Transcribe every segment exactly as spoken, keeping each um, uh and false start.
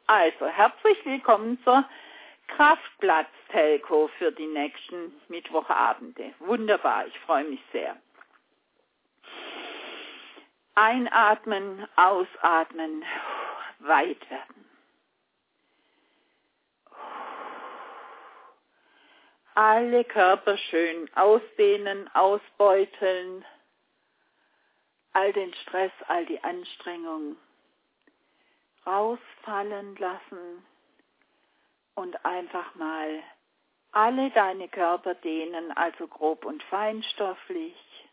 Also, herzlich willkommen zur Kraftplatz-Telco für die nächsten Mittwochabende. Wunderbar, ich freue mich sehr. Einatmen, ausatmen, weit werden. Alle Körper schön ausdehnen, ausbeuteln, all den Stress, all die Anstrengung rausfallen lassen und einfach mal alle deine Körper dehnen, also grob und feinstofflich.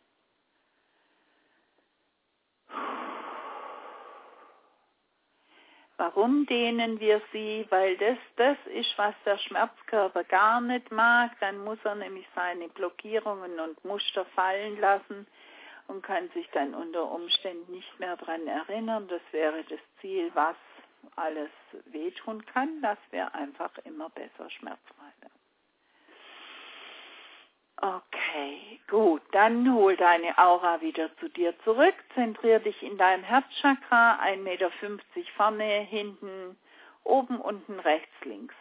Warum dehnen wir sie? Weil das das ist, was der Schmerzkörper gar nicht mag. Dann muss er nämlich seine Blockierungen und Muster fallen lassen und kann sich dann unter Umständen nicht mehr daran erinnern. Das wäre das Ziel, was alles wehtun kann, dass wir einfach immer besser schmerzfrei werden. Okay, gut, dann hol deine Aura wieder zu dir zurück, zentrier dich in deinem Herzchakra, ein Meter fünfzig vorne, hinten, oben, unten, rechts, links.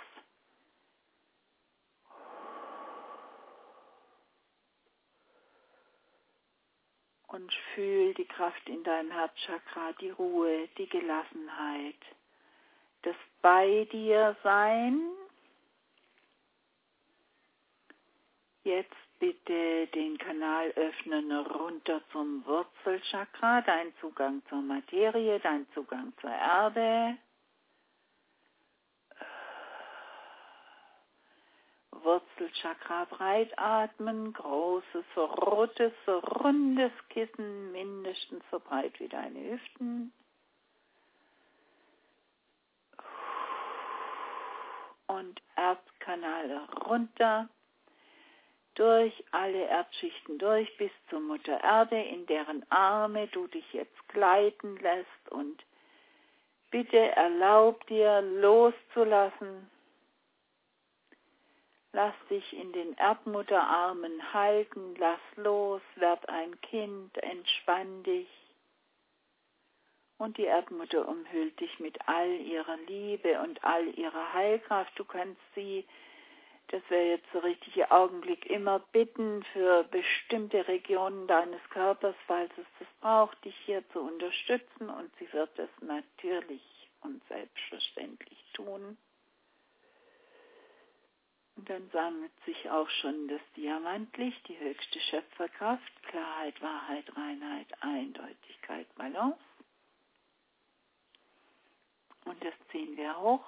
Und fühl die Kraft in deinem Herzchakra, die Ruhe, die Gelassenheit, das bei dir sein. Jetzt bitte den Kanal öffnen runter zum Wurzelchakra, dein Zugang zur Materie, dein Zugang zur Erde. Wurzelchakra breit atmen, großes, rotes, rundes Kissen, mindestens so breit wie deine Hüften. Und Erdkanal runter. Durch alle Erdschichten durch bis zur Mutter Erde, in deren Arme du dich jetzt gleiten lässt, und bitte erlaub dir loszulassen. Lass dich in den Erdmutterarmen halten, lass los, werd ein Kind, entspann dich. Und die Erdmutter umhüllt dich mit all ihrer Liebe und all ihrer Heilkraft. Du kannst sie, das wäre jetzt der richtige Augenblick, immer bitten, für bestimmte Regionen deines Körpers, falls es das braucht, dich hier zu unterstützen, und sie wird es natürlich und selbstverständlich tun. Und dann sammelt sich auch schon das Diamantlicht, die höchste Schöpferkraft, Klarheit, Wahrheit, Reinheit, Eindeutigkeit, Balance. Und das ziehen wir hoch.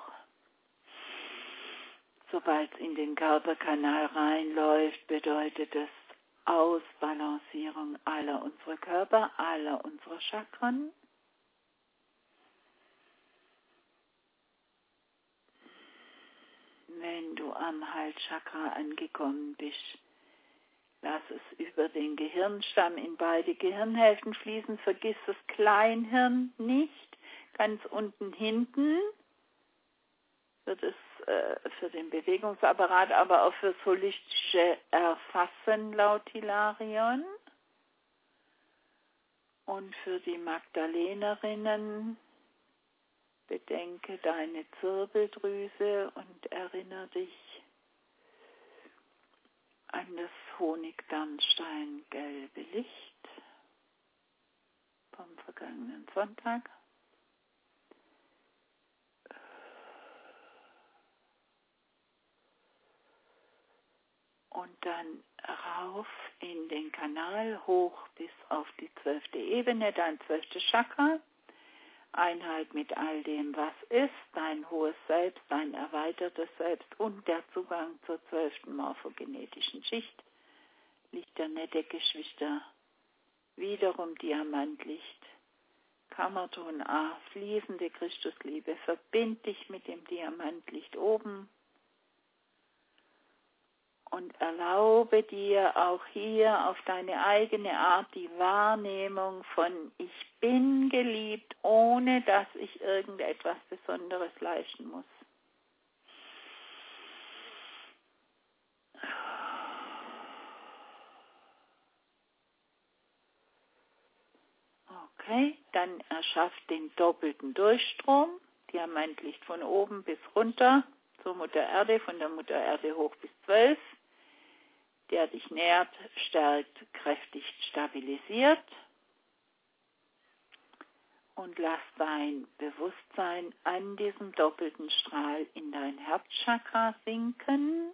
Sobald es in den Körperkanal reinläuft, bedeutet es Ausbalancierung aller unserer Körper, aller unserer Chakren. Wenn du am Halschakra angekommen bist, lass es über den Gehirnstamm in beide Gehirnhälften fließen. Vergiss das Kleinhirn nicht, ganz unten hinten wird es äh, für den Bewegungsapparat, aber auch fürs holistische Erfassen laut Hilarion. Und für die Magdalenerinnen, bedenke deine Zirbeldrüse und erinnere dich an das Honigdarmstein-gelbe Licht vom vergangenen Sonntag. Und dann rauf in den Kanal, hoch bis auf die zwölfte Ebene, dein zwölftes Chakra. Einheit mit all dem, was ist, dein hohes Selbst, dein erweitertes Selbst und der Zugang zur zwölften morphogenetischen Schicht. Licht der nette Geschwister, wiederum Diamantlicht, Kammerton A, fließende Christusliebe, verbind dich mit dem Diamantlicht oben. Und erlaube dir auch hier auf deine eigene Art die Wahrnehmung von ich bin geliebt, ohne dass ich irgendetwas Besonderes leisten muss. Okay, dann erschafft den doppelten Durchstrom, Diamantlicht von oben bis runter zur Mutter Erde, von der Mutter Erde hoch bis zwölf, der dich nährt, stärkt, kräftigt, stabilisiert. Und lass dein Bewusstsein an diesem doppelten Strahl in dein Herzchakra sinken.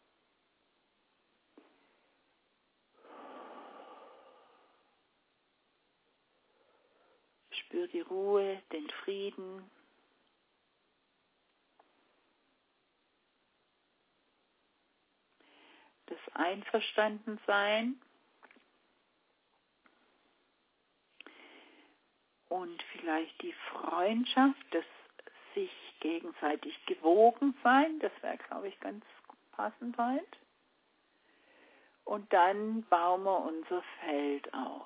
Spür die Ruhe, den Frieden. Das Einverstandensein. Und vielleicht die Freundschaft, das sich gegenseitig gewogen sein, das wäre, glaube ich, ganz passend heute. Und dann bauen wir unser Feld auf.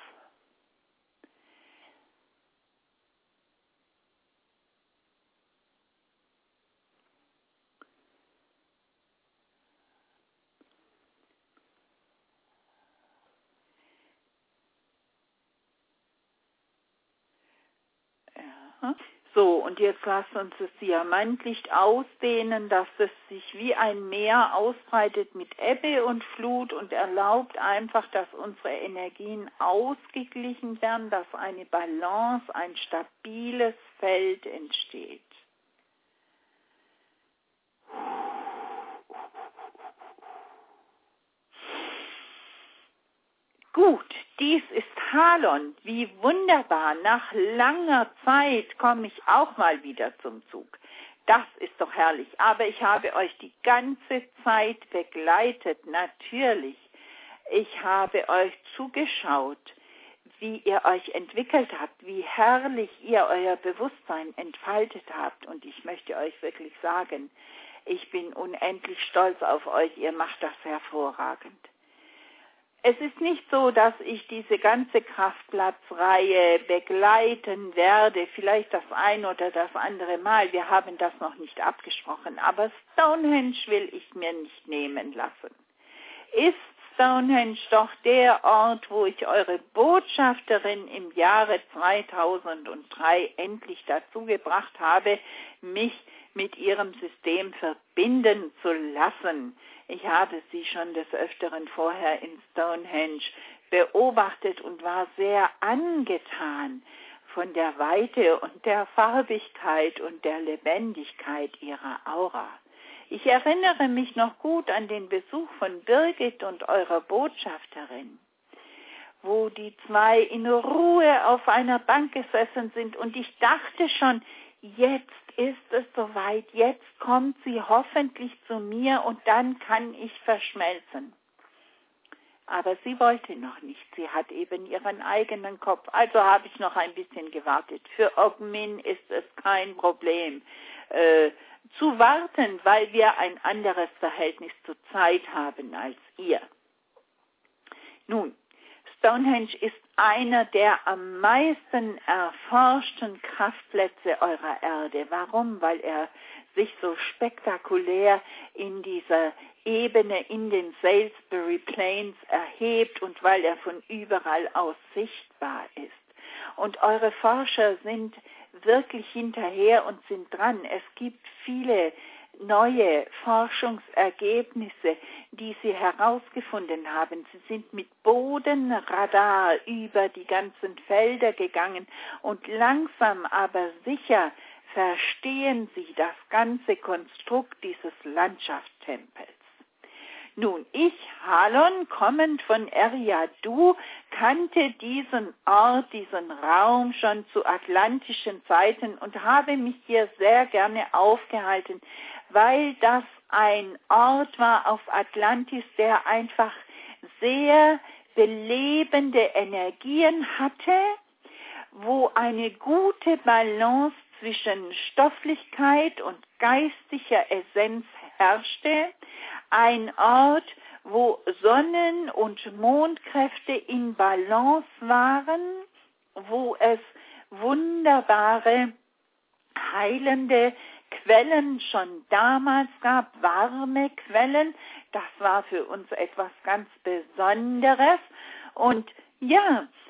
Ja. So, und jetzt lasst uns das Diamantlicht ausdehnen, dass es sich wie ein Meer ausbreitet mit Ebbe und Flut und erlaubt einfach, dass unsere Energien ausgeglichen werden, dass eine Balance, ein stabiles Feld entsteht. Gut, dies ist Halon. Wie wunderbar. Nach langer Zeit komme ich auch mal wieder zum Zug. Das ist doch herrlich. Aber ich habe euch die ganze Zeit begleitet, natürlich. Ich habe euch zugeschaut, wie ihr euch entwickelt habt, wie herrlich ihr euer Bewusstsein entfaltet habt. Und ich möchte euch wirklich sagen, ich bin unendlich stolz auf euch. Ihr macht das hervorragend. Es ist nicht so, dass ich diese ganze Kraftplatzreihe begleiten werde, vielleicht das ein oder das andere Mal. Wir haben das noch nicht abgesprochen, aber Stonehenge will ich mir nicht nehmen lassen. Ist Stonehenge doch der Ort, wo ich eure Botschafterin im Jahre zweitausenddrei endlich dazu gebracht habe, mich mit ihrem System verbinden zu lassen. Ich habe sie schon des Öfteren vorher in Stonehenge beobachtet und war sehr angetan von der Weite und der Farbigkeit und der Lebendigkeit ihrer Aura. Ich erinnere mich noch gut an den Besuch von Birgit und eurer Botschafterin, wo die zwei in Ruhe auf einer Bank gesessen sind und ich dachte schon, jetzt ist es soweit, jetzt kommt sie hoffentlich zu mir und dann kann ich verschmelzen. Aber sie wollte noch nicht, sie hat eben ihren eigenen Kopf, also habe ich noch ein bisschen gewartet. Für Ogmin ist es kein Problem äh, zu warten, weil wir ein anderes Verhältnis zur Zeit haben als ihr. Nun, Stonehenge ist einer der am meisten erforschten Kraftplätze eurer Erde. Warum? Weil er sich so spektakulär in dieser Ebene in den Salisbury Plains erhebt und weil er von überall aus sichtbar ist. Und eure Forscher sind wirklich hinterher und sind dran. Es gibt viele neue Forschungsergebnisse, die sie herausgefunden haben. Sie sind mit Bodenradar über die ganzen Felder gegangen und langsam aber sicher verstehen sie das ganze Konstrukt dieses Landschaftstempels. Nun, ich, Halon, kommend von Eriadu, kannte diesen Ort, diesen Raum schon zu atlantischen Zeiten und habe mich hier sehr gerne aufgehalten, weil das ein Ort war auf Atlantis, der einfach sehr belebende Energien hatte, wo eine gute Balance zwischen Stofflichkeit und geistiger Essenz herrschte, ein Ort, wo Sonnen- und Mondkräfte in Balance waren, wo es wunderbare, heilende Quellen schon damals gab, warme Quellen. Das war für uns etwas ganz Besonderes. Und ja,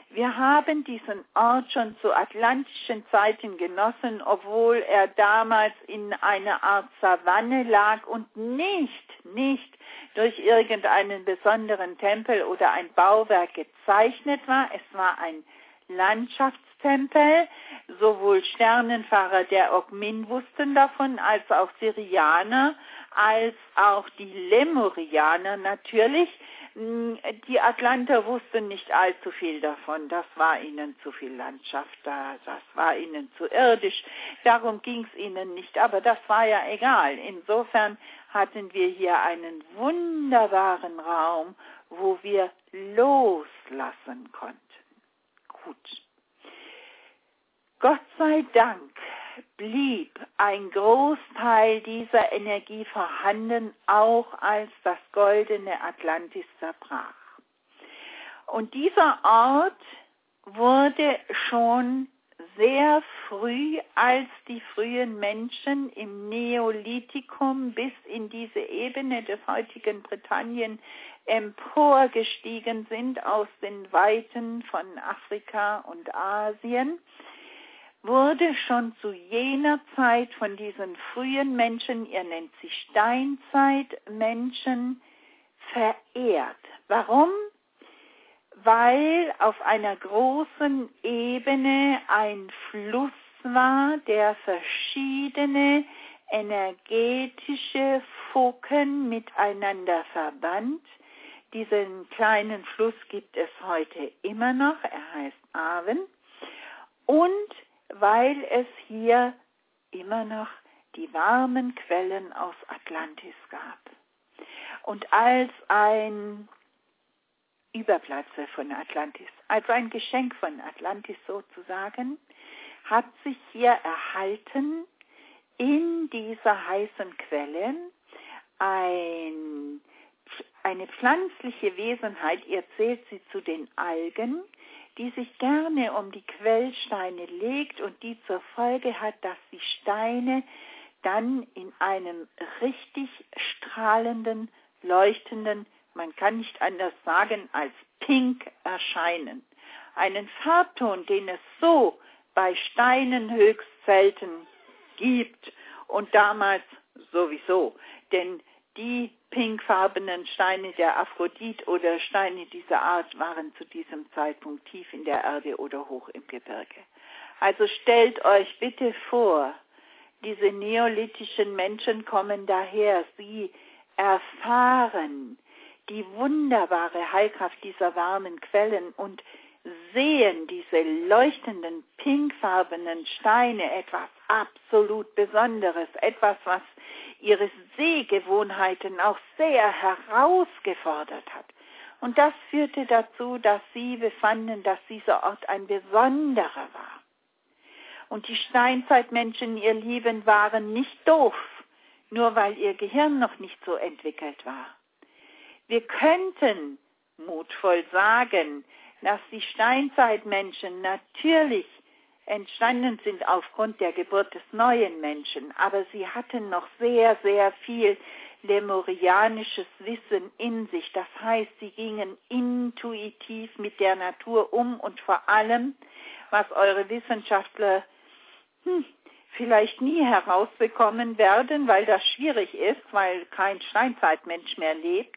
Wir haben diesen Ort schon zu atlantischen Zeiten genossen, obwohl er damals in einer Art Savanne lag und nicht, nicht durch irgendeinen besonderen Tempel oder ein Bauwerk gezeichnet war. Es war ein Landschaftstempel. Sowohl Sternenfahrer der Ogmin wussten davon, als auch Syrianer, als auch die Lemurianer natürlich. Die Atlanter wussten nicht allzu viel davon. Das war ihnen zu viel Landschaft, das war ihnen zu irdisch. Darum ging es ihnen nicht, aber das war ja egal. Insofern hatten wir hier einen wunderbaren Raum, wo wir loslassen konnten. Gut. Gott sei Dank blieb ein Großteil dieser Energie vorhanden, auch als das goldene Atlantis zerbrach. Und dieser Ort wurde schon sehr früh, als die frühen Menschen im Neolithikum bis in diese Ebene des heutigen Britannien emporgestiegen sind aus den Weiten von Afrika und Asien, wurde schon zu jener Zeit von diesen frühen Menschen, ihr nennt sie Steinzeitmenschen, verehrt. Warum? Weil auf einer großen Ebene ein Fluss war, der verschiedene energetische Funken miteinander verband. Diesen kleinen Fluss gibt es heute immer noch, er heißt Arwen. Und weil es hier immer noch die warmen Quellen aus Atlantis gab. Und als ein Überbleibsel von Atlantis, als ein Geschenk von Atlantis sozusagen, hat sich hier erhalten in dieser heißen Quelle ein, eine pflanzliche Wesenheit, ihr zählt sie zu den Algen, die sich gerne um die Quellsteine legt und die zur Folge hat, dass die Steine dann in einem richtig strahlenden, leuchtenden, man kann nicht anders sagen, als pink erscheinen. Einen Farbton, den es so bei Steinen höchst selten gibt und damals sowieso, denn die pinkfarbenen Steine der Aphrodit oder Steine dieser Art waren zu diesem Zeitpunkt tief in der Erde oder hoch im Gebirge. Also stellt euch bitte vor, diese neolithischen Menschen kommen daher, sie erfahren die wunderbare Heilkraft dieser warmen Quellen und sehen diese leuchtenden pinkfarbenen Steine, etwas absolut Besonderes, etwas, was ihre Sehgewohnheiten auch sehr herausgefordert hat. Und das führte dazu, dass sie befanden, dass dieser Ort ein besonderer war. Und die Steinzeitmenschen, ihr Lieben, waren nicht doof, nur weil ihr Gehirn noch nicht so entwickelt war. Wir könnten mutvoll sagen, dass die Steinzeitmenschen natürlich entstanden sind aufgrund der Geburt des neuen Menschen, aber sie hatten noch sehr, sehr viel lemurianisches Wissen in sich. Das heißt, sie gingen intuitiv mit der Natur um und vor allem, was eure Wissenschaftler hm, vielleicht nie herausbekommen werden, weil das schwierig ist, weil kein Steinzeitmensch mehr lebt,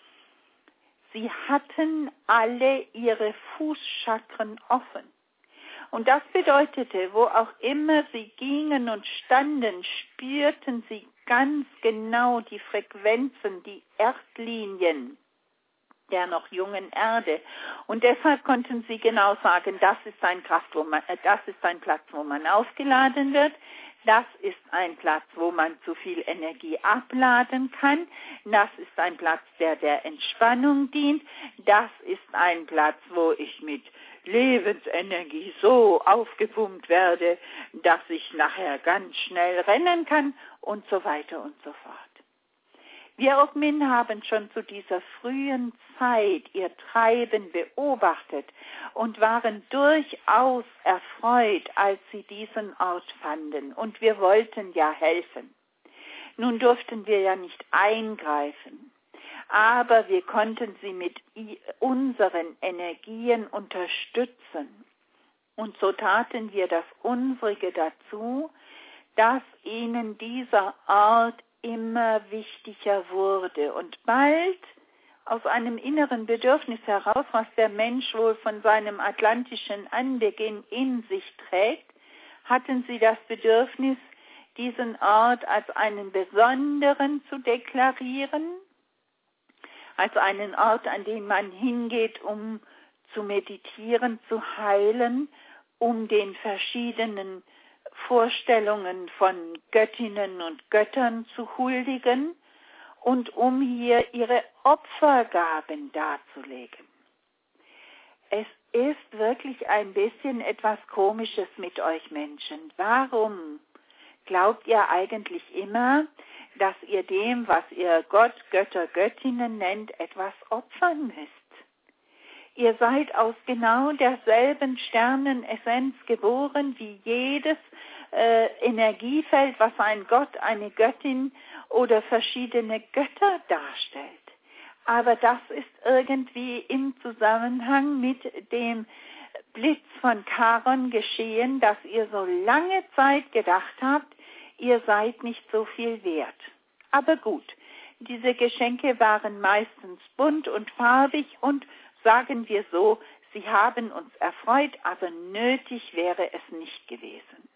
sie hatten alle ihre Fußchakren offen. Und das bedeutete, wo auch immer sie gingen und standen, spürten sie ganz genau die Frequenzen, die Erdlinien der noch jungen Erde. Und deshalb konnten sie genau sagen, das ist ein Kraft, wo man, das ist ein Platz, wo man aufgeladen wird. Das ist ein Platz, wo man zu viel Energie abladen kann. Das ist ein Platz, der der Entspannung dient. Das ist ein Platz, wo ich mit Lebensenergie so aufgepumpt werde, dass ich nachher ganz schnell rennen kann und so weiter und so fort. Wir Ogmin haben schon zu dieser frühen Zeit ihr Treiben beobachtet und waren durchaus erfreut, als sie diesen Ort fanden. Und wir wollten ja helfen. Nun durften wir ja nicht eingreifen. aber wir konnten sie mit unseren Energien unterstützen. Und so taten wir das Unsrige dazu, dass ihnen dieser Ort immer wichtiger wurde. Und bald aus einem inneren Bedürfnis heraus, was der Mensch wohl von seinem atlantischen Anbeginn in sich trägt, hatten sie das Bedürfnis, diesen Ort als einen besonderen zu deklarieren, als einen Ort, an den man hingeht, um zu meditieren, zu heilen, um den verschiedenen Vorstellungen von Göttinnen und Göttern zu huldigen und um hier ihre Opfergaben darzulegen. Es ist wirklich ein bisschen etwas Komisches mit euch Menschen. Warum glaubt ihr eigentlich immer, dass ihr dem, was ihr Gott, Götter, Göttinnen nennt, etwas opfern müsst? Ihr seid aus genau derselben Sternenessenz geboren wie jedes äh, Energiefeld, was ein Gott, eine Göttin oder verschiedene Götter darstellt. Aber das ist irgendwie im Zusammenhang mit dem Blitz von Charon geschehen, dass ihr so lange Zeit gedacht habt, ihr seid nicht so viel wert. Aber gut, diese Geschenke waren meistens bunt und farbig und sagen wir so, sie haben uns erfreut, aber nötig wäre es nicht gewesen.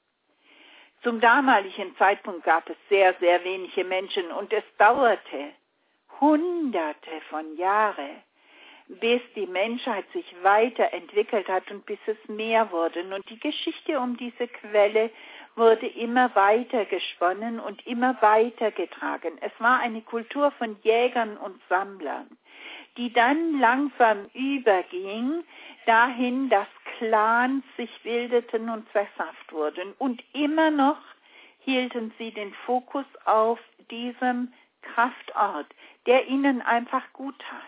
Zum damaligen Zeitpunkt gab es sehr, sehr wenige Menschen und es dauerte Hunderte von Jahren, bis die Menschheit sich weiterentwickelt hat und bis es mehr wurden. Und die Geschichte um diese Quelle wurde immer weiter gesponnen und immer weiter getragen. Es war eine Kultur von Jägern und Sammlern, die dann langsam überging dahin, dass Clans sich bildeten und sesshaft wurden. Und immer noch hielten sie den Fokus auf diesem Kraftort, der ihnen einfach gut tat.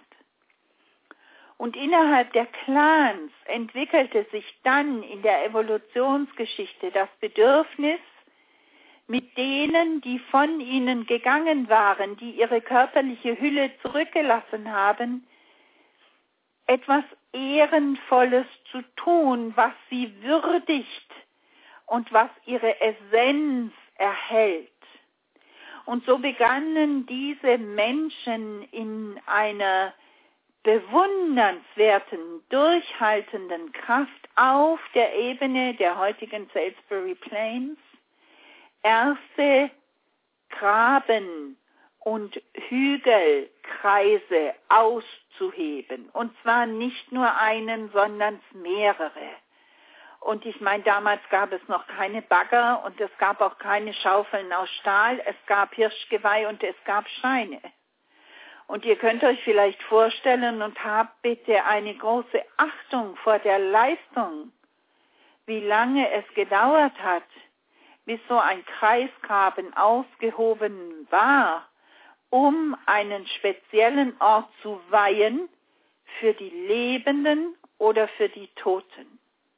Und innerhalb der Clans entwickelte sich dann in der Evolutionsgeschichte das Bedürfnis, mit denen, die von ihnen gegangen waren, die ihre körperliche Hülle zurückgelassen haben, etwas Ehrenvolles zu tun, was sie würdigt und was ihre Essenz erhält. Und so begannen diese Menschen in einer bewundernswerten, durchhaltenden Kraft auf der Ebene der heutigen Salisbury Plains erste Graben und Hügelkreise auszuheben. Und zwar nicht nur einen, sondern mehrere. Und ich meine, damals gab es noch keine Bagger und es gab auch keine Schaufeln aus Stahl. Es gab Hirschgeweih und es gab Scheine. Und ihr könnt euch vielleicht vorstellen und habt bitte eine große Achtung vor der Leistung, wie lange es gedauert hat, bis so ein Kreisgraben ausgehoben war, um einen speziellen Ort zu weihen für die Lebenden oder für die Toten.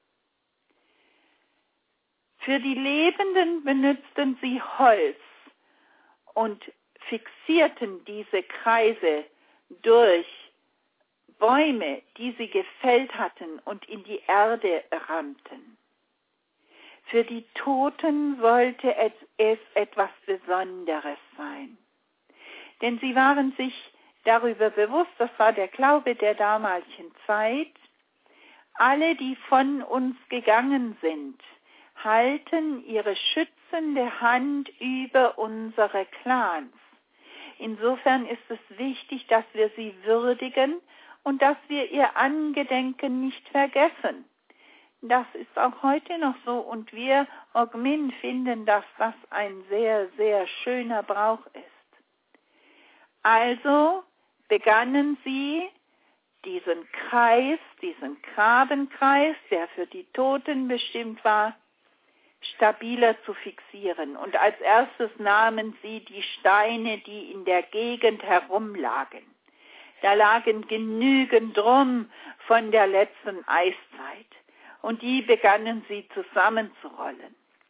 Für die Lebenden benutzten sie Holz und fixierten diese Kreise durch Bäume, die sie gefällt hatten und in die Erde rammten. Für die Toten sollte es, es etwas Besonderes sein. Denn sie waren sich darüber bewusst, das war der Glaube der damaligen Zeit, alle, die von uns gegangen sind, halten ihre schützende Hand über unsere Clans. Insofern ist es wichtig, dass wir sie würdigen und dass wir ihr Angedenken nicht vergessen. Das ist auch heute noch so und wir Ogmin finden, dass das ein sehr, sehr schöner Brauch ist. Also begannen sie, diesen Kreis, diesen Grabenkreis, der für die Toten bestimmt war, stabiler zu fixieren. Und als erstes nahmen sie die Steine, die in der Gegend herumlagen. Da lagen genügend rum von der letzten Eiszeit. Und die begannen sie zusammenzurollen.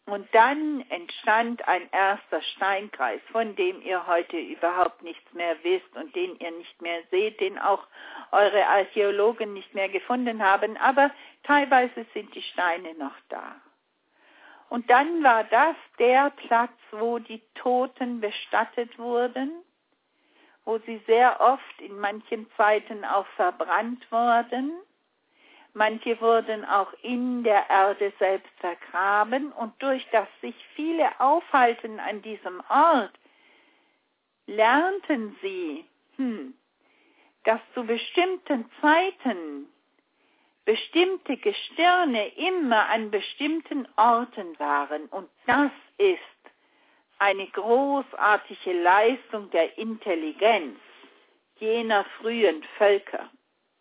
Und dann entstand ein erster Steinkreis, von dem ihr heute überhaupt nichts mehr wisst und den ihr nicht mehr seht, den auch eure Archäologen nicht mehr gefunden haben, aber teilweise sind die Steine noch da. Und dann war das der Platz, wo die Toten bestattet wurden, wo sie sehr oft in manchen Zeiten auch verbrannt wurden. Manche wurden auch in der Erde selbst vergraben und durch das sich viele aufhalten an diesem Ort, lernten sie, hm, dass zu bestimmten Zeiten bestimmte Gestirne immer an bestimmten Orten waren. Und das ist eine großartige Leistung der Intelligenz jener frühen Völker.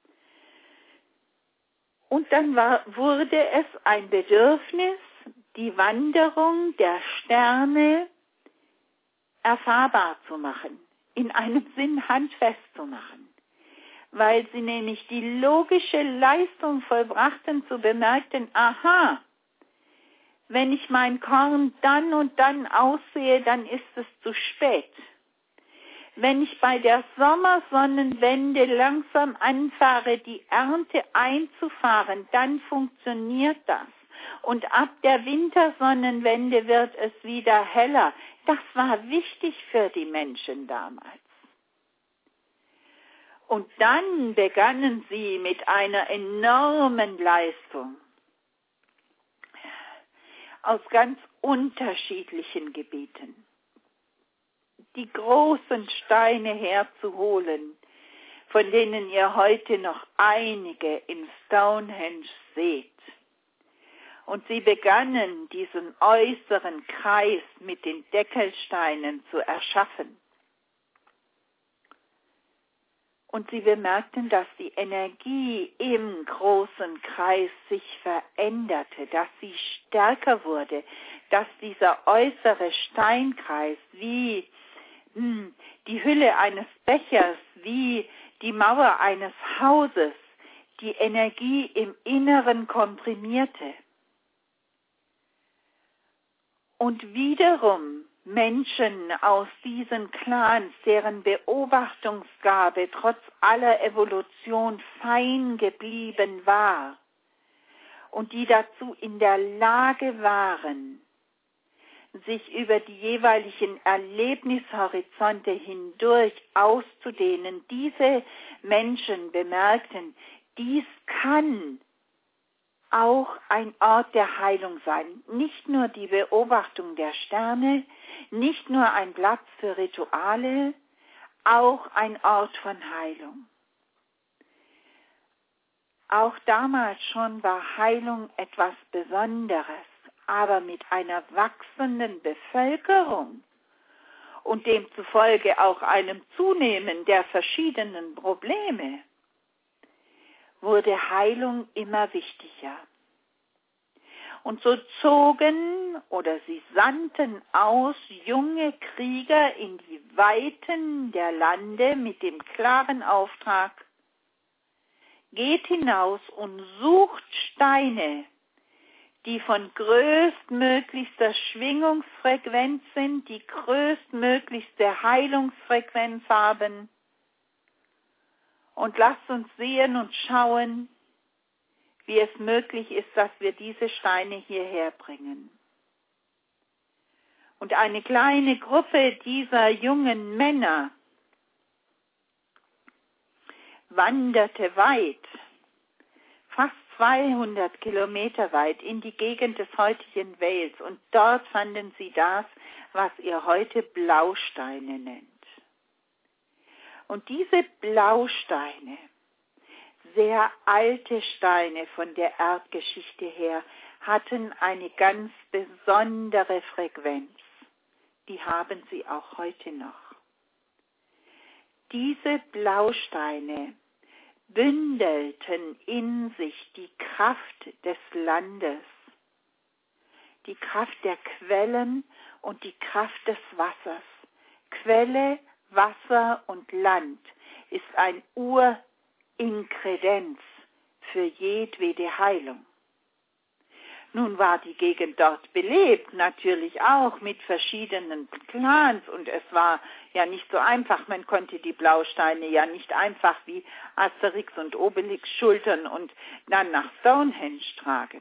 Und dann war, wurde es ein Bedürfnis, die Wanderung der Sterne erfahrbar zu machen, in einem Sinn handfest zu machen, weil sie nämlich die logische Leistung vollbrachten, zu bemerken, aha, wenn ich mein Korn dann und dann aussehe, dann ist es zu spät. Wenn ich bei der Sommersonnenwende langsam anfahre, die Ernte einzufahren, dann funktioniert das. Und ab der Wintersonnenwende wird es wieder heller. Das war wichtig für die Menschen damals. Und dann begannen sie mit einer enormen Leistung aus ganz unterschiedlichen Gebieten die großen Steine herzuholen, von denen ihr heute noch einige in Stonehenge seht. Und sie begannen, diesen äußeren Kreis mit den Deckelsteinen zu erschaffen. Und sie bemerkten, dass die Energie im großen Kreis sich veränderte, dass sie stärker wurde, dass dieser äußere Steinkreis wie die Hülle eines Bechers, wie die Mauer eines Hauses, die Energie im Inneren komprimierte. Und wiederum Menschen aus diesen Clans, deren Beobachtungsgabe trotz aller Evolution fein geblieben war und die dazu in der Lage waren, sich über die jeweiligen Erlebnishorizonte hindurch auszudehnen. Diese Menschen bemerkten, dies kann auch ein Ort der Heilung sein. Nicht nur die Beobachtung der Sterne, nicht nur ein Platz für Rituale, auch ein Ort von Heilung. Auch damals schon war Heilung etwas Besonderes. Aber mit einer wachsenden Bevölkerung und demzufolge auch einem Zunehmen der verschiedenen Probleme wurde Heilung immer wichtiger. Und so zogen oder sie sandten aus junge Krieger in die Weiten der Lande mit dem klaren Auftrag, geht hinaus und sucht Steine, die von größtmöglichster Schwingungsfrequenz sind, die größtmöglichste Heilungsfrequenz haben. Und lasst uns sehen und schauen, wie es möglich ist, dass wir diese Steine hierher bringen. Und eine kleine Gruppe dieser jungen Männer wanderte weit, fast zweihundert Kilometer weit in die Gegend des heutigen Wales und dort fanden sie das, was ihr heute Blausteine nennt. Und diese Blausteine, sehr alte Steine von der Erdgeschichte her, hatten eine ganz besondere Frequenz. Die haben sie auch heute noch. Diese Blausteine bündelten in sich die Kraft des Landes, die Kraft der Quellen und die Kraft des Wassers. Quelle, Wasser und Land ist ein Urinkredenz für jedwede Heilung. Nun war die Gegend dort belebt, natürlich auch mit verschiedenen Clans, und es war ja nicht so einfach, man konnte die Blausteine ja nicht einfach wie Asterix und Obelix schultern und dann nach Stonehenge tragen.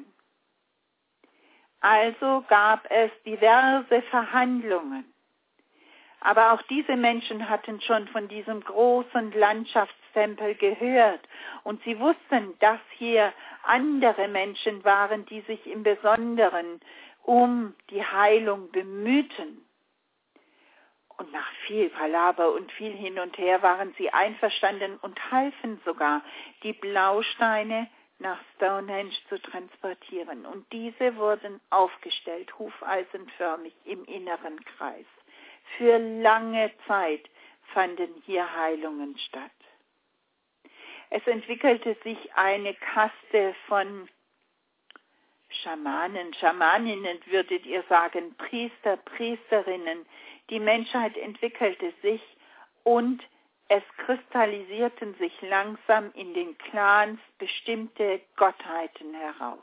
Also gab es diverse Verhandlungen. Aber auch diese Menschen hatten schon von diesem großen Landschaftstempel gehört, und sie wussten, dass hier andere Menschen waren, die sich im Besonderen um die Heilung bemühten. Und nach viel Palaver und viel hin und her waren sie einverstanden und halfen sogar, die Blausteine nach Stonehenge zu transportieren. Und diese wurden aufgestellt, hufeisenförmig im inneren Kreis. Für lange Zeit fanden hier Heilungen statt. Es entwickelte sich eine Kaste von Schamanen, Schamaninnen würdet ihr sagen, Priester, Priesterinnen. Die Menschheit entwickelte sich und es kristallisierten sich langsam in den Clans bestimmte Gottheiten heraus.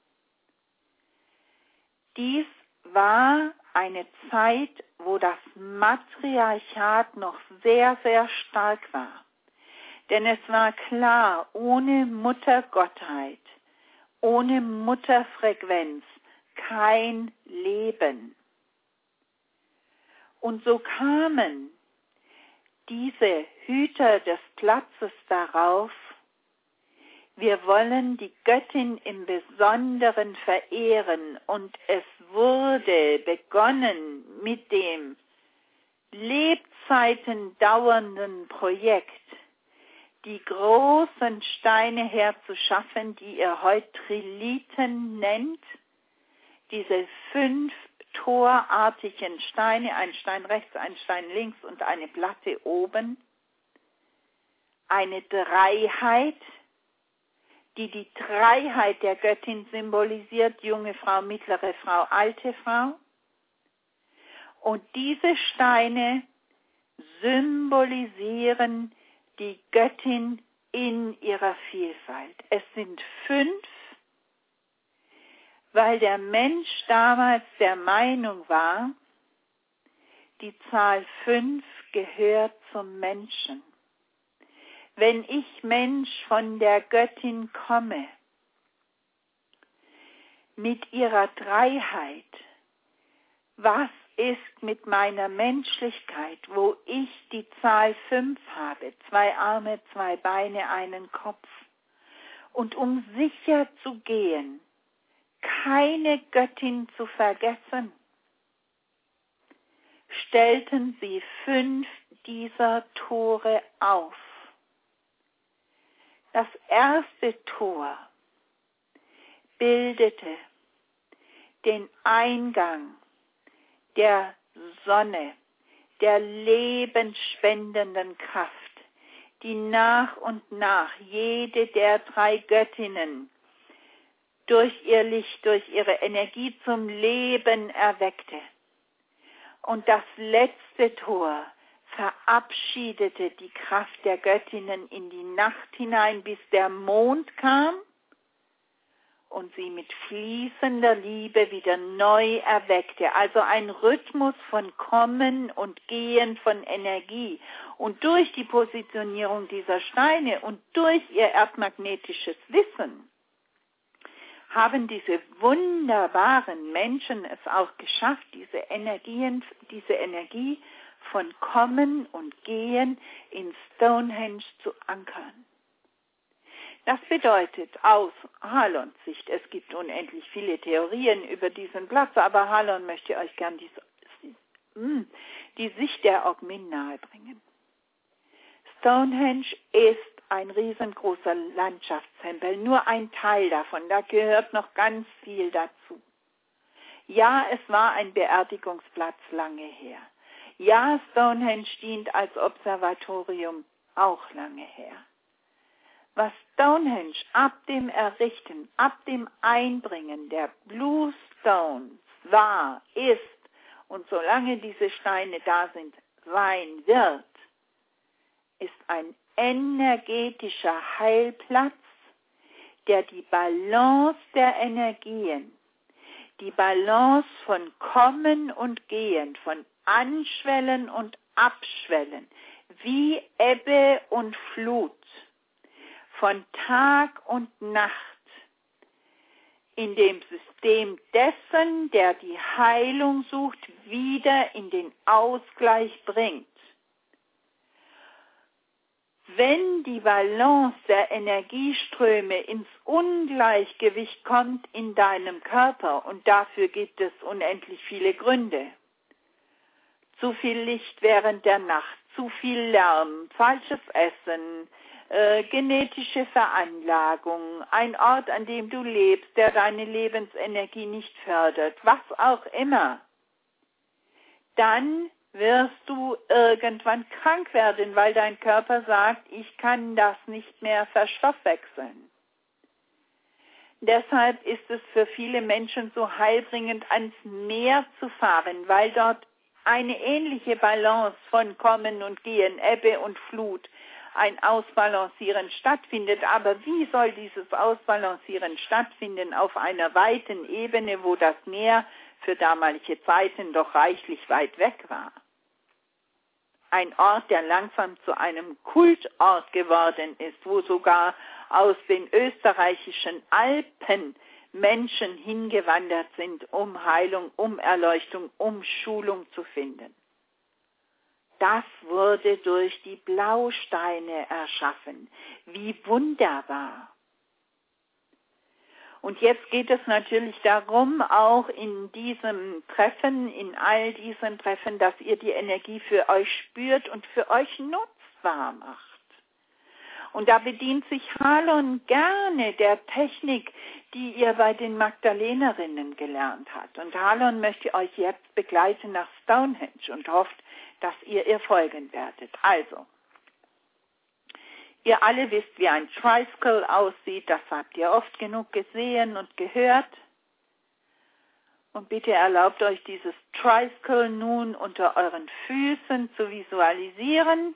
Dies war eine Zeit, wo das Matriarchat noch sehr, sehr stark war. Denn es war klar, ohne Muttergottheit, ohne Mutterfrequenz kein Leben. Und so kamen diese Hüter des Platzes darauf, wir wollen die Göttin im Besonderen verehren, und es wurde begonnen mit dem Lebzeiten dauernden Projekt, die großen Steine herzuschaffen, die ihr heute Trilithen nennt, diese fünf torartigen Steine, ein Stein rechts, ein Stein links und eine Platte oben, eine Dreiheit, die die Dreiheit der Göttin symbolisiert, junge Frau, mittlere Frau, alte Frau. Und diese Steine symbolisieren die Göttin in ihrer Vielfalt. Es sind fünf, weil der Mensch damals der Meinung war, die Zahl fünf gehört zum Menschen. Wenn ich Mensch von der Göttin komme, mit ihrer Dreiheit, was ist mit meiner Menschlichkeit, wo ich die Zahl fünf habe, zwei Arme, zwei Beine, einen Kopf? Und um sicher zu gehen, keine Göttin zu vergessen, stellten sie fünf dieser Tore auf. Das erste Tor bildete den Eingang der Sonne, der lebensspendenden Kraft, die nach und nach jede der drei Göttinnen durch ihr Licht, durch ihre Energie zum Leben erweckte. Und das letzte Tor verabschiedete die Kraft der Göttinnen in die Nacht hinein, bis der Mond kam und sie mit fließender Liebe wieder neu erweckte. Also ein Rhythmus von Kommen und Gehen von Energie. Und durch die Positionierung dieser Steine und durch ihr erdmagnetisches Wissen haben diese wunderbaren Menschen es auch geschafft, diese Energien, diese Energie von Kommen und Gehen in Stonehenge zu ankern. Das bedeutet aus Halons Sicht, es gibt unendlich viele Theorien über diesen Platz, aber Halon möchte euch gern die, die Sicht der Ogmin nahebringen. Stonehenge ist ein riesengroßer Landschaftstempel, nur ein Teil davon, da gehört noch ganz viel dazu. Ja, es war ein Beerdigungsplatz lange her. Ja, Stonehenge dient als Observatorium auch lange her. Was Stonehenge ab dem Errichten, ab dem Einbringen der Blue Stones war, ist und solange diese Steine da sind, sein wird, ist ein energetischer Heilplatz, der die Balance der Energien die Balance von Kommen und Gehen, von Anschwellen und Abschwellen, wie Ebbe und Flut, von Tag und Nacht, in dem System dessen, der die Heilung sucht, wieder in den Ausgleich bringt. Wenn die Balance der Energieströme ins Ungleichgewicht kommt in deinem Körper, und dafür gibt es unendlich viele Gründe, zu viel Licht während der Nacht, zu viel Lärm, falsches Essen, äh, genetische Veranlagung, ein Ort, an dem du lebst, der deine Lebensenergie nicht fördert, was auch immer, dann wirst du irgendwann krank werden, weil dein Körper sagt, ich kann das nicht mehr verstoffwechseln. Deshalb ist es für viele Menschen so heilbringend, ans Meer zu fahren, weil dort eine ähnliche Balance von Kommen und Gehen, Ebbe und Flut, ein Ausbalancieren stattfindet. Aber wie soll dieses Ausbalancieren stattfinden auf einer weiten Ebene, wo das Meer für damalige Zeiten doch reichlich weit weg war? Ein Ort, der langsam zu einem Kultort geworden ist, wo sogar aus den österreichischen Alpen Menschen hingewandert sind, um Heilung, um Erleuchtung, um Schulung zu finden. Das wurde durch die Blausteine erschaffen. Wie wunderbar! Und jetzt geht es natürlich darum, auch in diesem Treffen, in all diesen Treffen, dass ihr die Energie für euch spürt und für euch nutzbar macht. Und da bedient sich Halon gerne der Technik, die ihr bei den Magdalenerinnen gelernt habt. Und Halon möchte euch jetzt begleiten nach Stonehenge und hofft, dass ihr ihr folgen werdet. Also, ihr alle wisst, wie ein Tricycle aussieht, das habt ihr oft genug gesehen und gehört. Und bitte erlaubt euch, dieses Tricycle nun unter euren Füßen zu visualisieren.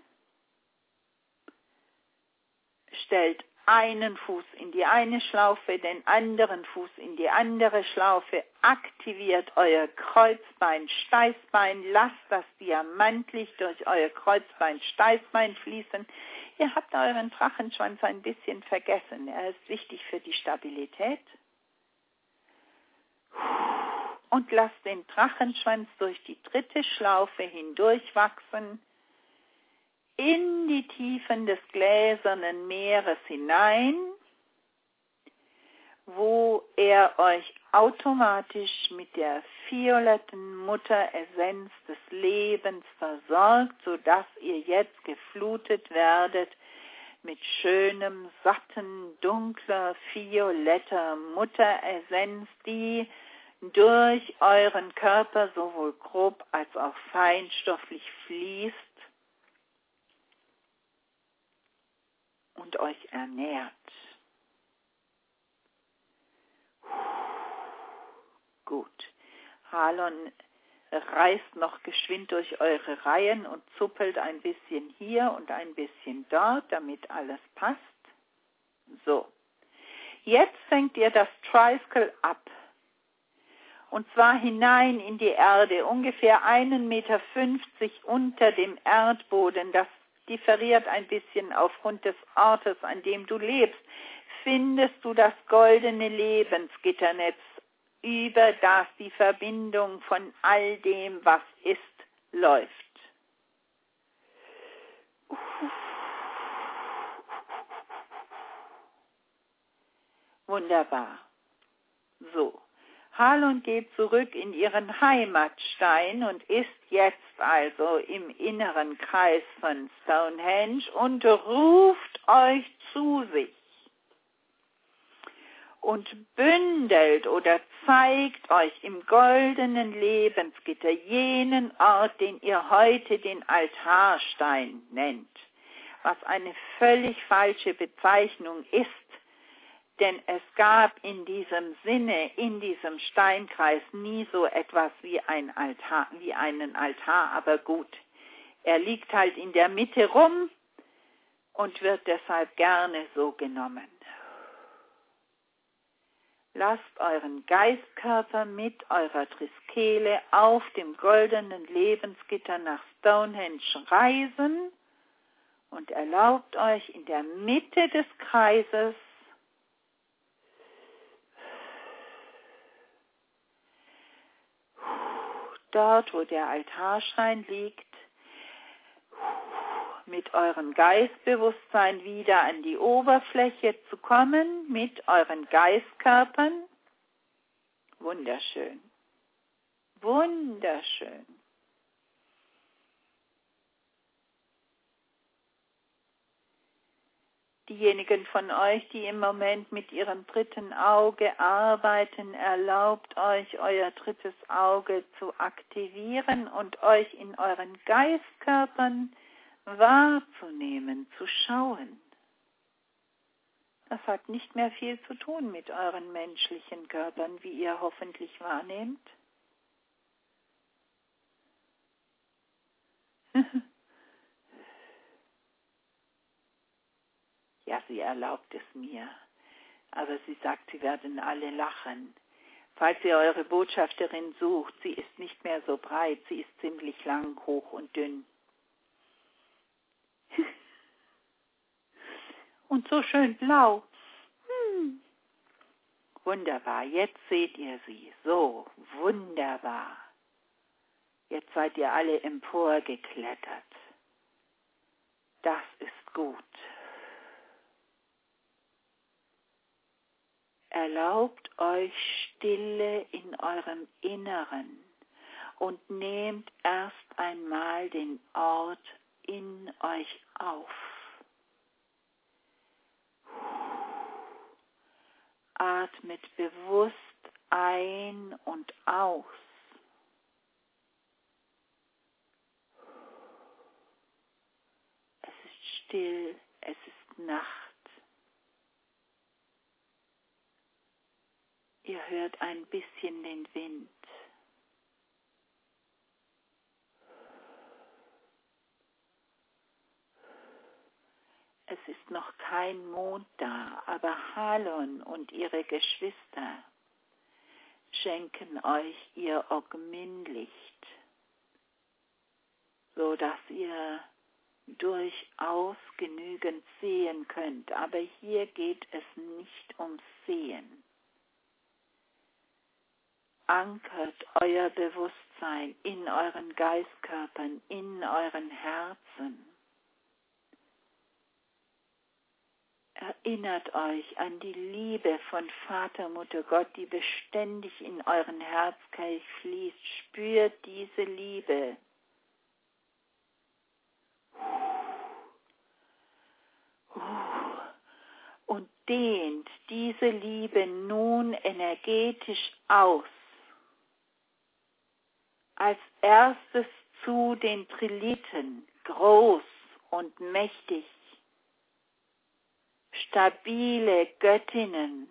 Stellt einen Fuß in die eine Schlaufe, den anderen Fuß in die andere Schlaufe, aktiviert euer Kreuzbein, Steißbein, lasst das Diamantlicht durch euer Kreuzbein, Steißbein fließen. Ihr habt euren Drachenschwanz ein bisschen vergessen, er ist wichtig für die Stabilität. Und lasst den Drachenschwanz durch die dritte Schlaufe hindurchwachsen, in die Tiefen des gläsernen Meeres hinein, wo er euch automatisch mit der violetten Mutteressenz des Lebens versorgt, sodass ihr jetzt geflutet werdet mit schönem, satten, dunkler, violetter Mutteressenz, die durch euren Körper sowohl grob als auch feinstofflich fließt und euch ernährt. Gut. Halon reißt noch geschwind durch eure Reihen und zuppelt ein bisschen hier und ein bisschen dort, damit alles passt. So. Jetzt fängt ihr das Tricycle ab. Und zwar hinein in die Erde, ungefähr einen Meter fünfzig unter dem Erdboden. Das differiert ein bisschen aufgrund des Ortes, an dem du lebst. Findest du das goldene Lebensgitternetz, über das die Verbindung von all dem, was ist, läuft. Wunderbar. So. Halon geht zurück in ihren Heimatstein und ist jetzt also im inneren Kreis von Stonehenge und ruft euch zu sich und bündelt oder zeigt euch im goldenen Lebensgitter jenen Ort, den ihr heute den Altarstein nennt, was eine völlig falsche Bezeichnung ist. Denn es gab in diesem Sinne, in diesem Steinkreis nie so etwas wie ein Altar, wie einen Altar, aber gut. Er liegt halt in der Mitte rum und wird deshalb gerne so genommen. Lasst euren Geistkörper mit eurer Triskele auf dem goldenen Lebensgitter nach Stonehenge reisen und erlaubt euch in der Mitte des Kreises dort, wo der Altarschrein liegt, mit eurem Geistbewusstsein wieder an die Oberfläche zu kommen, mit euren Geistkörpern. Wunderschön. Wunderschön. Diejenigen von euch, die im Moment mit ihrem dritten Auge arbeiten, erlaubt euch, euer drittes Auge zu aktivieren und euch in euren Geistkörpern wahrzunehmen, zu schauen. Das hat nicht mehr viel zu tun mit euren menschlichen Körpern, wie ihr hoffentlich wahrnehmt. Ja, sie erlaubt es mir, aber sie sagt, sie werden alle lachen. Falls ihr eure Botschafterin sucht, sie ist nicht mehr so breit, sie ist ziemlich lang, hoch und dünn. Und so schön blau. Hm. Wunderbar, jetzt seht ihr sie. So, wunderbar. Jetzt seid ihr alle emporgeklettert. Das ist gut. Erlaubt euch Stille in eurem Inneren und nehmt erst einmal den Ort in euch auf. Atmet bewusst ein und aus. Es ist still, es ist Nacht. Ihr hört ein bisschen den Wind. Es ist noch kein Mond da, aber Halon und ihre Geschwister schenken euch ihr Ogmin-Licht, so dass ihr durchaus genügend sehen könnt. Aber hier geht es nicht ums Sehen. Ankert euer Bewusstsein in euren Geistkörpern, in euren Herzen. Erinnert euch an die Liebe von Vater, Mutter Gott, die beständig in euren Herzkelch fließt. Spürt diese Liebe. Und dehnt diese Liebe nun energetisch aus. Als erstes zu den Trilithen, groß und mächtig. Stabile Göttinnen.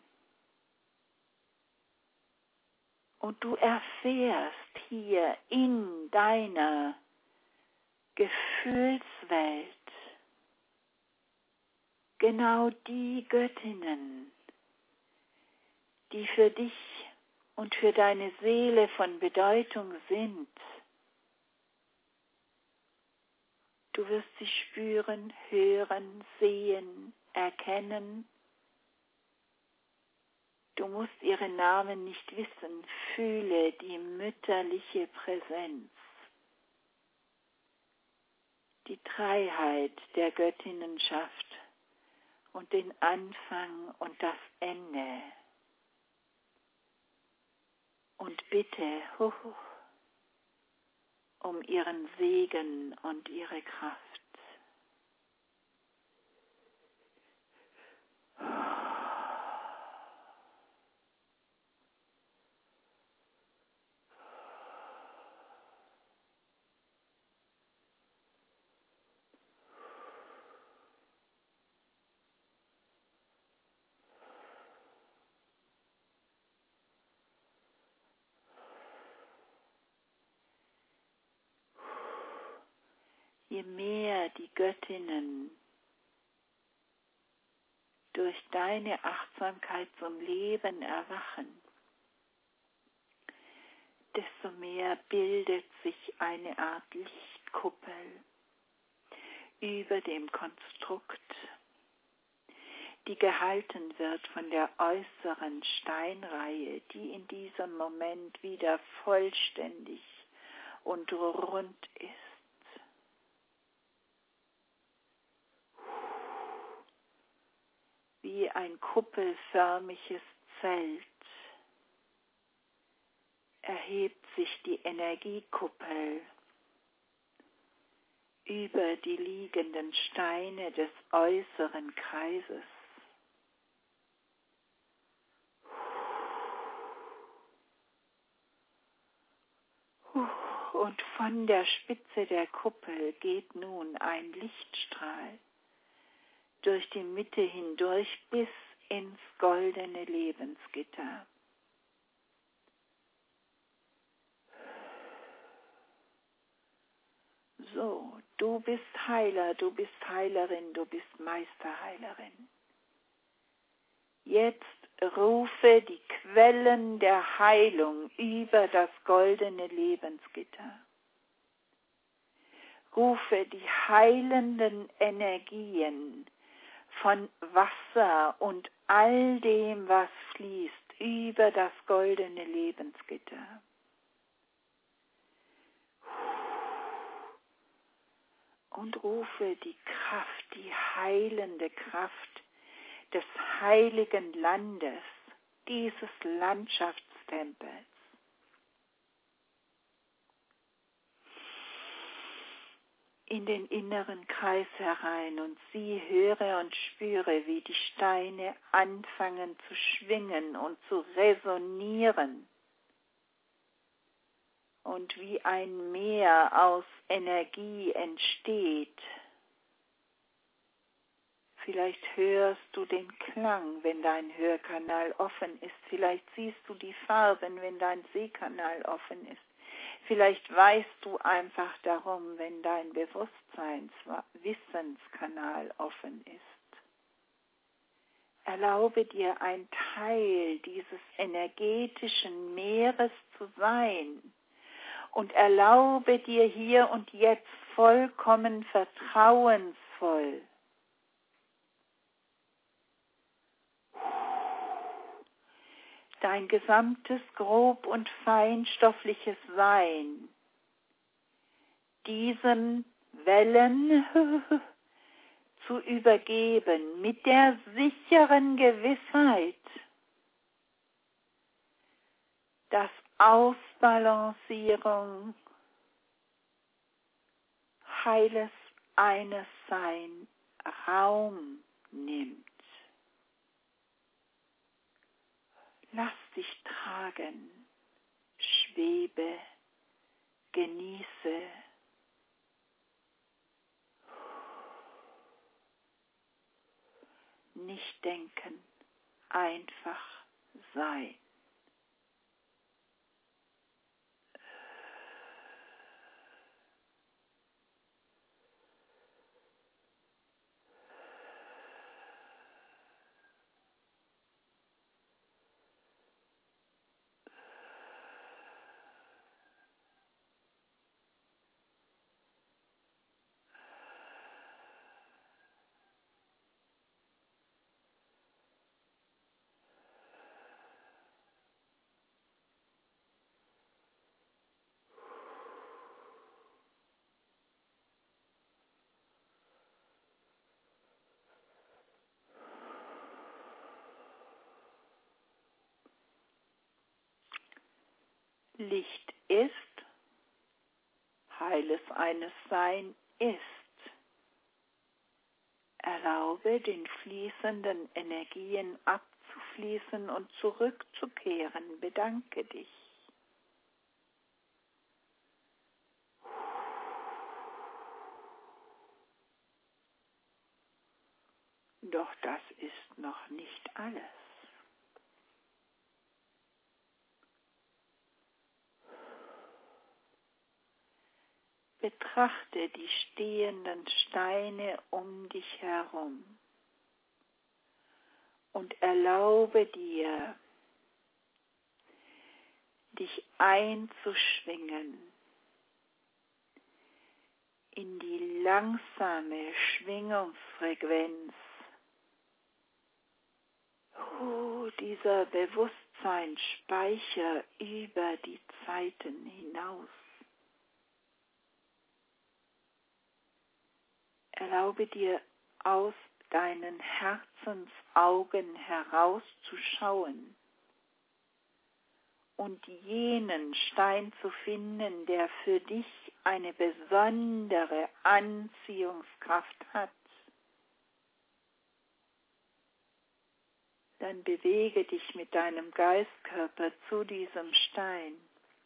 Und du erfährst hier in deiner Gefühlswelt genau die Göttinnen, die für dich und für deine Seele von Bedeutung sind. Du wirst sie spüren, hören, sehen, erkennen. Du musst ihre Namen nicht wissen, fühle die mütterliche Präsenz, die Dreiheit der Göttinnenschaft und den Anfang und das Ende. Und bitte huh, um ihren Segen und ihre Kraft. Je mehr die Göttinnen durch deine Achtsamkeit zum Leben erwachen, desto mehr bildet sich eine Art Lichtkuppel über dem Konstrukt, die gehalten wird von der äußeren Steinreihe, die in diesem Moment wieder vollständig und rund ist. Wie ein kuppelförmiges Zelt erhebt sich die Energiekuppel über die liegenden Steine des äußeren Kreises. Und von der Spitze der Kuppel geht nun ein Lichtstrahl durch die Mitte hindurch bis ins goldene Lebensgitter. So, du bist Heiler, du bist Heilerin, du bist Meisterheilerin. Jetzt rufe die Quellen der Heilung über das goldene Lebensgitter. Rufe die heilenden Energien von Wasser und all dem, was fließt, über das goldene Lebensgitter. Und rufe die Kraft, die heilende Kraft des heiligen Landes, dieses Landschaftstempels. In den inneren Kreis herein und sieh, höre und spüre, wie die Steine anfangen zu schwingen und zu resonieren und wie ein Meer aus Energie entsteht. Vielleicht hörst du den Klang, wenn dein Hörkanal offen ist. Vielleicht siehst du die Farben, wenn dein Sehkanal offen ist. Vielleicht weißt du einfach darum, wenn dein Bewusstseins-Wissenskanal offen ist. Erlaube dir, ein Teil dieses energetischen Meeres zu sein und erlaube dir hier und jetzt vollkommen vertrauensvoll dein gesamtes grob- und feinstoffliches Sein diesen Wellen zu übergeben, mit der sicheren Gewissheit, dass Ausbalancierung, heiles Einessein Raum nimmt. Lass dich tragen, schwebe, genieße. Nicht denken, einfach sein. Licht ist, heiles Einessein ist. Erlaube den fließenden Energien abzufließen und zurückzukehren. Bedanke dich. Doch das ist noch nicht alles. Betrachte die stehenden Steine um dich herum und erlaube dir, dich einzuschwingen in die langsame Schwingungsfrequenz oh, dieser Bewusstseinsspeicher über die Zeiten hinaus. Erlaube dir, aus deinen Herzensaugen herauszuschauen und jenen Stein zu finden, der für dich eine besondere Anziehungskraft hat. Dann bewege dich mit deinem Geistkörper zu diesem Stein.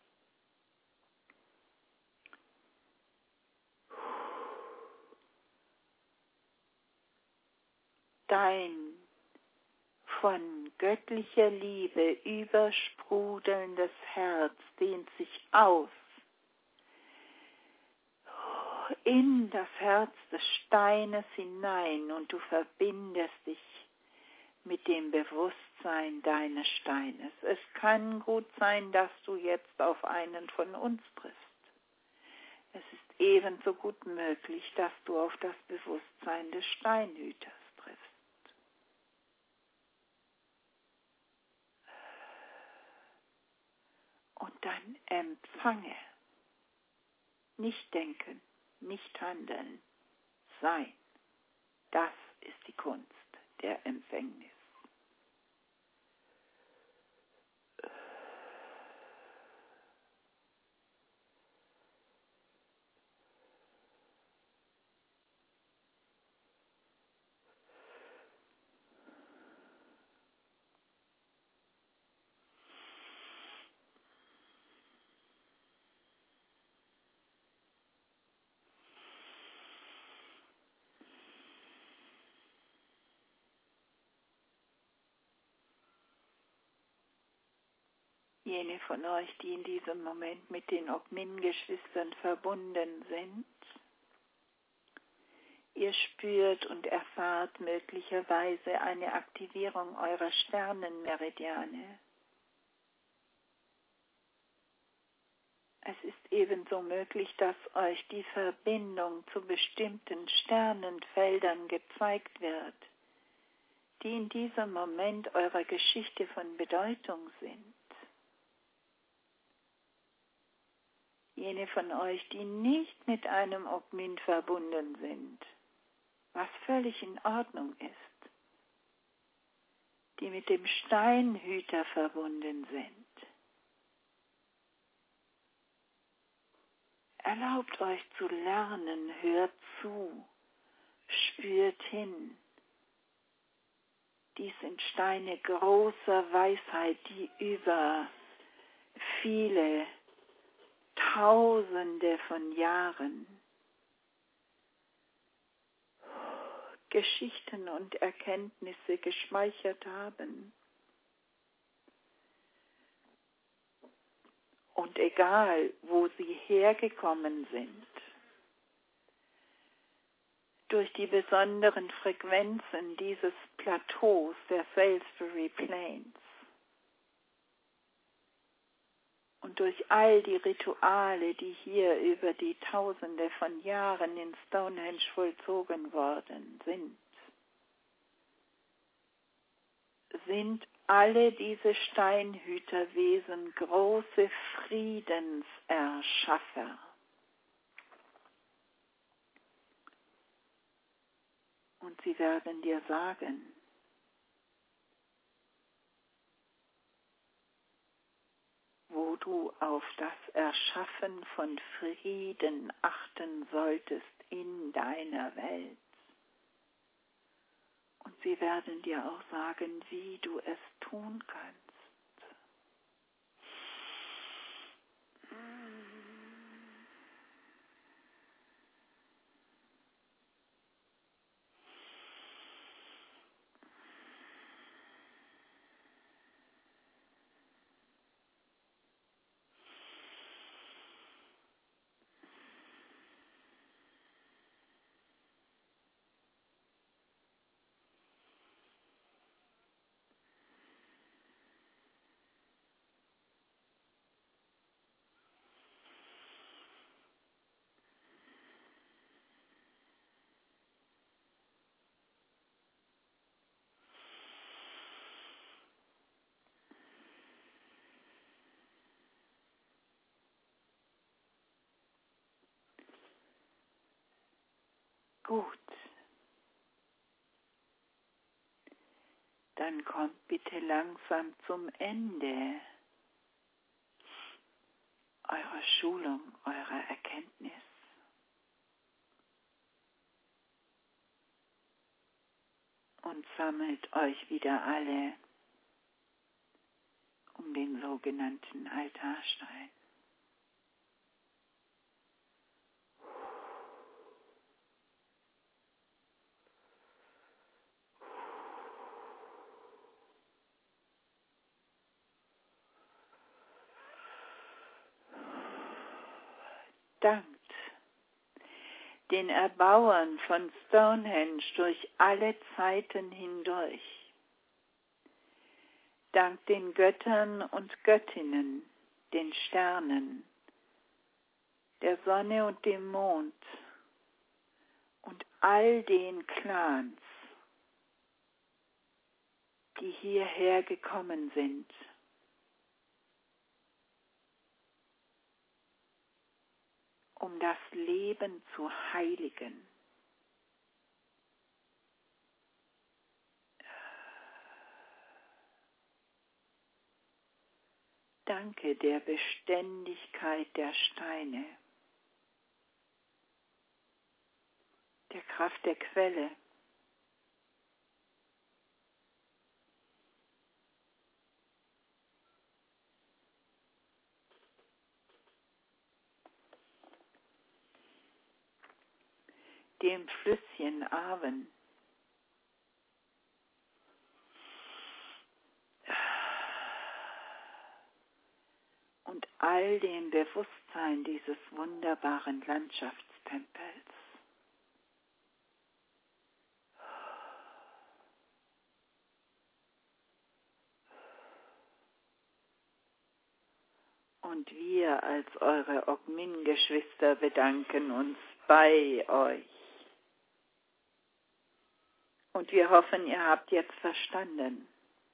Dein von göttlicher Liebe übersprudelndes Herz dehnt sich aus in das Herz des Steines hinein und du verbindest dich mit dem Bewusstsein deines Steines. Es kann gut sein, dass du jetzt auf einen von uns triffst. Es ist ebenso gut möglich, dass du auf das Bewusstsein des Steinhüters triffst. Und dann empfange. Nicht denken, nicht handeln, sein. Das ist die Kunst der Empfängnis. Jene von euch, die in diesem Moment mit den Ogmin-Geschwistern verbunden sind, ihr spürt und erfahrt möglicherweise eine Aktivierung eurer Sternenmeridiane. Es ist ebenso möglich, dass euch die Verbindung zu bestimmten Sternenfeldern gezeigt wird, die in diesem Moment eurer Geschichte von Bedeutung sind. Jene von euch, die nicht mit einem Ogmin verbunden sind, was völlig in Ordnung ist, die mit dem Steinhüter verbunden sind. Erlaubt euch zu lernen, hört zu, spürt hin. Dies sind Steine großer Weisheit, die über viele Tausende von Jahren Geschichten und Erkenntnisse gespeichert haben. Und egal, wo sie hergekommen sind, durch die besonderen Frequenzen dieses Plateaus der Salisbury Plains und durch all die Rituale, die hier über die Tausende von Jahren in Stonehenge vollzogen worden sind, sind alle diese Steinhüterwesen große Friedenserschaffer. Und sie werden dir sagen, wo du auf das Erschaffen von Frieden achten solltest in deiner Welt. Und sie werden dir auch sagen, wie du es tun kannst. Gut. Dann kommt bitte langsam zum Ende eurer Schulung, eurer Erkenntnis. Und sammelt euch wieder alle um den sogenannten Altarstein. Dankt den Erbauern von Stonehenge durch alle Zeiten hindurch. Dank den Göttern und Göttinnen, den Sternen, der Sonne und dem Mond und all den Clans, die hierher gekommen sind, um das Leben zu heiligen. Danke der Beständigkeit der Steine, der Kraft der Quelle, dem Flüsschen Arwen, und all dem Bewusstsein dieses wunderbaren Landschaftstempels. Und wir als eure Ogmin-Geschwister bedanken uns bei euch. Und wir hoffen, ihr habt jetzt verstanden.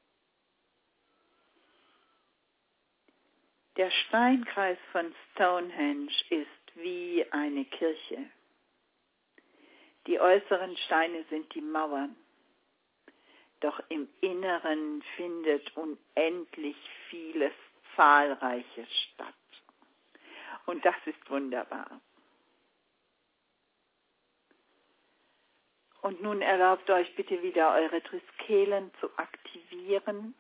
Der Steinkreis von Stonehenge ist wie eine Kirche. Die äußeren Steine sind die Mauern. Doch im Inneren findet unendlich vieles Zahlreiches statt. Und das ist wunderbar. Und nun erlaubt euch bitte wieder eure Triskelen zu aktivieren.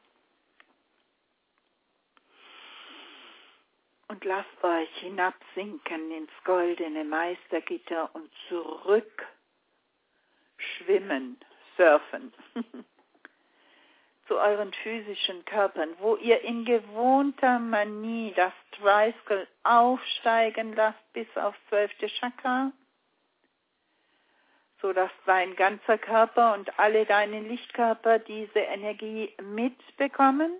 Und lasst euch hinabsinken ins goldene Meistergitter und zurück schwimmen, surfen zu euren physischen Körpern, wo ihr in gewohnter Manie das Triskele aufsteigen lasst bis aufs zwölfte Chakra, sodass dein ganzer Körper und alle deine Lichtkörper diese Energie mitbekommen.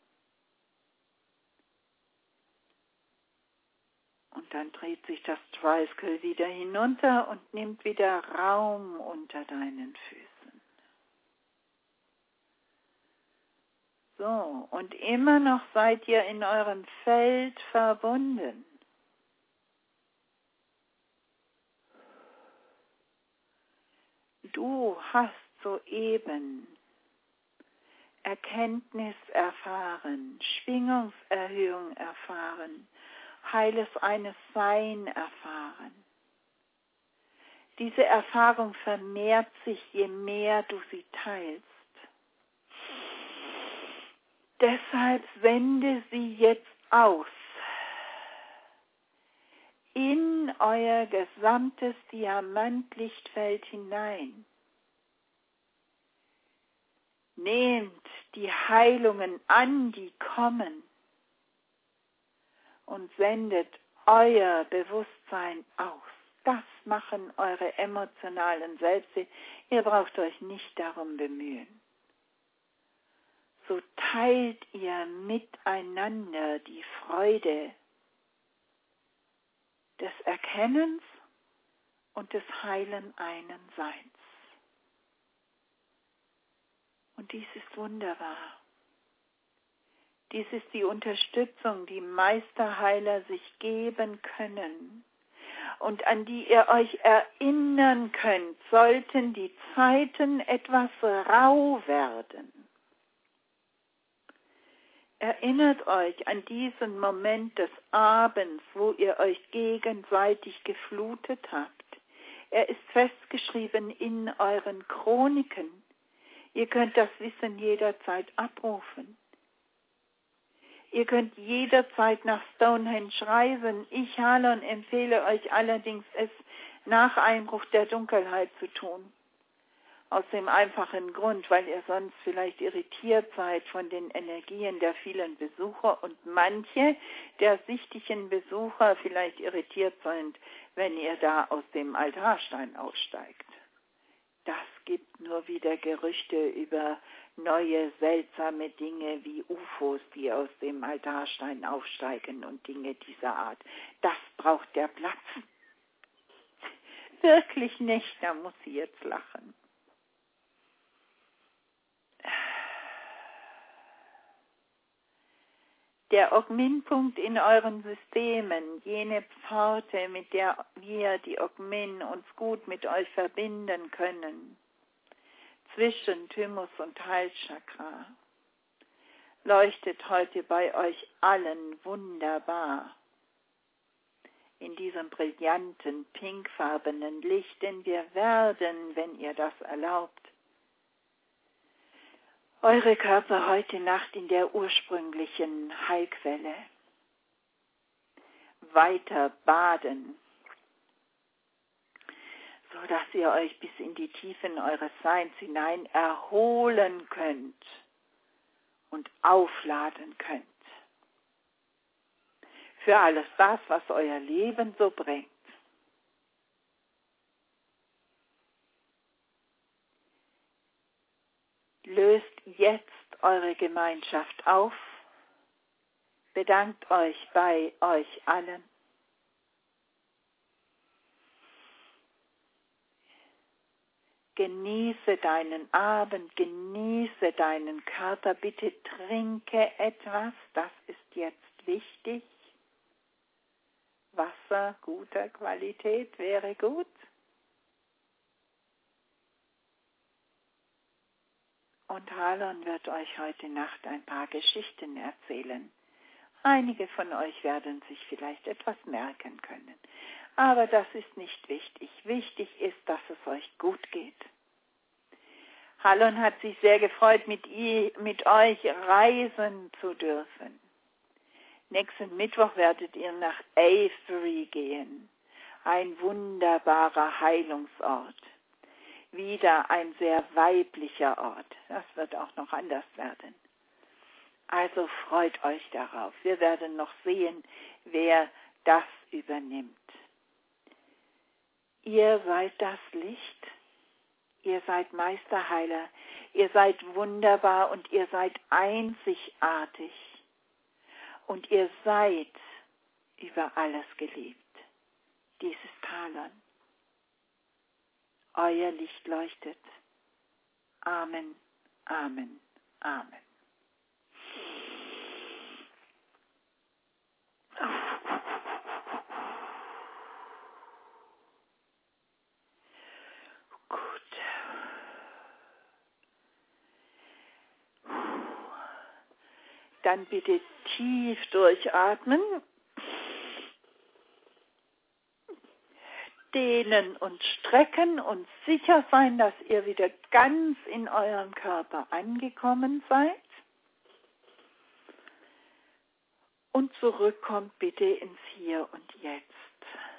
Und dann dreht sich das Triskele wieder hinunter und nimmt wieder Raum unter deinen Füßen. So, und immer noch seid ihr in eurem Feld verbunden. Du hast soeben Erkenntnis erfahren, Schwingungserhöhung erfahren, Heiles eines Sein erfahren. Diese Erfahrung vermehrt sich, je mehr du sie teilst. Deshalb sende sie jetzt aus in euer gesamtes Diamantlichtfeld hinein. Nehmt die Heilungen an, die kommen, und sendet euer Bewusstsein aus. Das machen eure emotionalen Selbste. Ihr braucht euch nicht darum bemühen. So teilt ihr miteinander die Freude des Erkennens und des heilen einen Seins. Und dies ist wunderbar. Dies ist die Unterstützung, die Meisterheiler sich geben können, und an die ihr euch erinnern könnt, sollten die Zeiten etwas rau werden. Erinnert euch an diesen Moment des Abends, wo ihr euch gegenseitig geflutet habt. Er ist festgeschrieben in euren Chroniken. Ihr könnt das Wissen jederzeit abrufen. Ihr könnt jederzeit nach Stonehenge reisen. Ich, Halon, empfehle euch allerdings, es nach Einbruch der Dunkelheit zu tun. Aus dem einfachen Grund, weil ihr sonst vielleicht irritiert seid von den Energien der vielen Besucher und manche der sichtigen Besucher vielleicht irritiert sind, wenn ihr da aus dem Altarstein aussteigt. Das gibt nur wieder Gerüchte über neue, seltsame Dinge wie U F Os, die aus dem Altarstein aufsteigen und Dinge dieser Art. Das braucht der Platz. Wirklich nicht, da muss sie jetzt lachen. Der Ogmin-Punkt in euren Systemen, jene Pforte, mit der wir, die Ogmin, uns gut mit euch verbinden können, zwischen Thymus und Halschakra, leuchtet heute bei euch allen wunderbar in diesem brillanten, pinkfarbenen Licht, denn wir werden, wenn ihr das erlaubt, eure Körper heute Nacht in der ursprünglichen Heilquelle weiter baden, so dass ihr euch bis in die Tiefen eures Seins hinein erholen könnt und aufladen könnt für alles das, was euer Leben so bringt. Löst jetzt eure Gemeinschaft auf, bedankt euch bei euch allen. Genieße deinen Abend, genieße deinen Körper, bitte trinke etwas, das ist jetzt wichtig. Wasser guter Qualität wäre gut. Und Halon wird euch heute Nacht ein paar Geschichten erzählen. Einige von euch werden sich vielleicht etwas merken können. Aber das ist nicht wichtig. Wichtig ist, dass es euch gut geht. Halon hat sich sehr gefreut, mit, ihr, mit euch reisen zu dürfen. Nächsten Mittwoch werdet ihr nach Avebury gehen. Ein wunderbarer Heilungsort. Wieder ein sehr weiblicher Ort. Das wird auch noch anders werden. Also freut euch darauf. Wir werden noch sehen, wer das übernimmt. Ihr seid das Licht. Ihr seid Meisterheiler. Ihr seid wunderbar und ihr seid einzigartig. Und ihr seid über alles geliebt. Dies ist Halon. Euer Licht leuchtet. Amen, Amen, Amen. Gut. Dann bitte tief durchatmen. Dehnen und strecken und sicher sein, dass ihr wieder ganz in eurem Körper angekommen seid. Und zurückkommt bitte ins Hier und Jetzt.